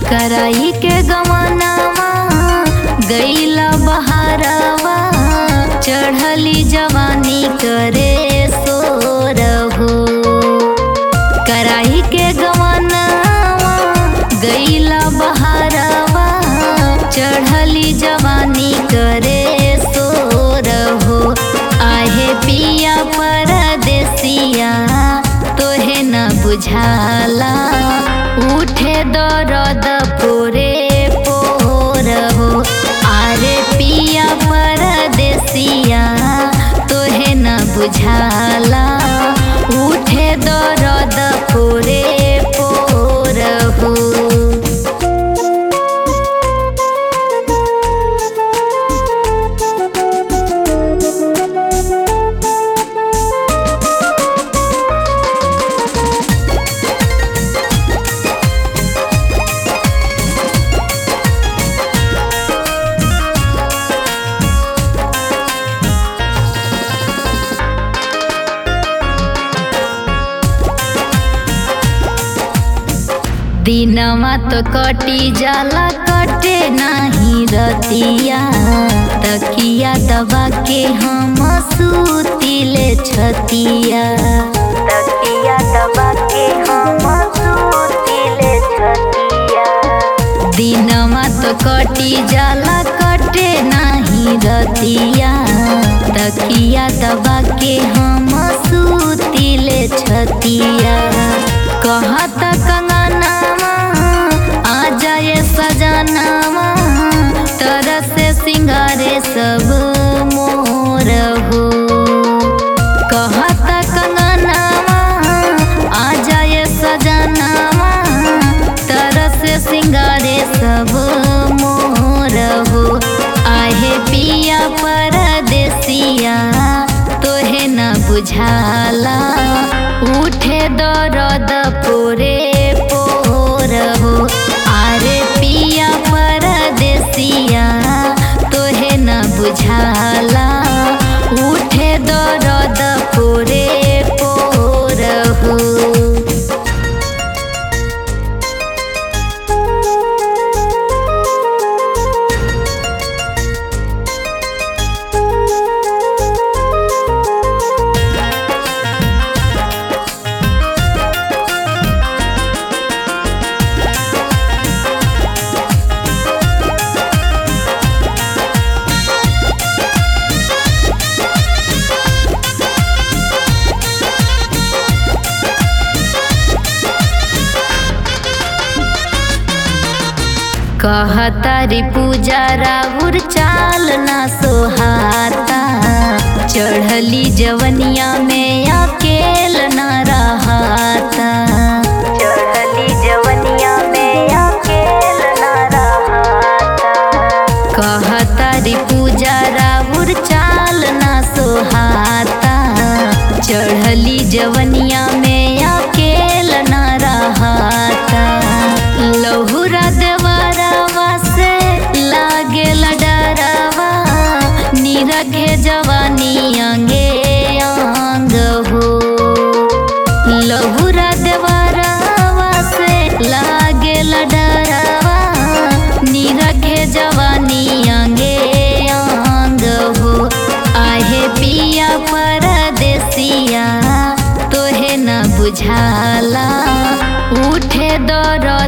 कराई के गवनावा गईला बहारवा, चढ़ली जवानी करे सोरहो। कराई के गवनावा गईला बहारवा, चढ़ली जवानी करे सोरहो। आहे पिया परदेसिया तोहे न बुझाला, उठे दर्द पोरे पोर हो। आरे पिया परदेसिया तोहे न बुझाला, उठे दर्द पोरे पोर हो। दिनवा तो कटी जाला, कटे नाही रतिया। तकिया दबा के हम सूतिले छतिया, तकिया दबा के हम सूतिले छतिया। दिनवा तो कटी जाला, कटे नाही रतिया। तकिया दबा के हम सूतिले छतिया। कहत कंगनावा आ जाए सजनावा, तरसे सिंगारे सब मोर हो। कहत कंगनावा आ जाए सजनावा, तरसे सिंगारे सब मोर हो। आहे पिया परदेसिया तोहे न बुझाला, उठे दर्द पोरे पोर हो। आरे पिया परदेसिया तोहे न बुझाला, उठे दर्द पोरे पोर हो। कहतारी पूजा राउर चाल ना सोहाता, चढ़ली जवनिया में अकेल न रहाता। चढ़ली जवनिया में अकेल न रहाता। कहतारी पूजा राउर चाल ना सोहाता, चढ़ली जवनिया में अकेल न रहाता। लहुरा देवरवा से लागेल डरवा, निरखे जवानी अंगे अंग हो। लहुरा देवरवा से लागेल डरवा, निरखे जवानी अंगे अंग हो। आहे पिया परदेसिया तोहे न बुझाला, उठे दर्द